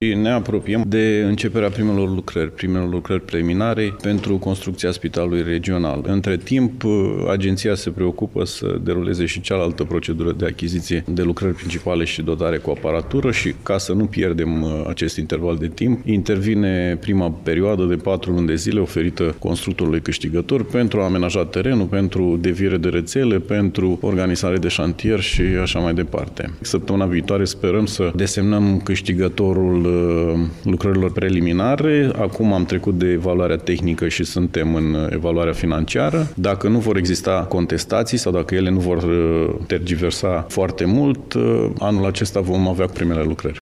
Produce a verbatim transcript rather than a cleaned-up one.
Ne apropiem de începerea primelor lucrări, primelor lucrări preliminare pentru construcția spitalului regional. Între timp, agenția se preocupă să deruleze și cealaltă procedură de achiziție de lucrări principale și dotare cu aparatură și, ca să nu pierdem acest interval de timp, intervine prima perioadă de patru luni de zile oferită constructorului câștigător pentru a amenaja terenul, pentru deviere de rețele, pentru organizare de șantier și așa mai departe. Săptămâna viitoare sperăm să desemnăm câștigătorul lucrărilor preliminare. Acum am trecut de evaluarea tehnică și suntem în evaluarea financiară. Dacă nu vor exista contestații sau dacă ele nu vor tergiversa foarte mult, anul acesta vom avea primele lucrări.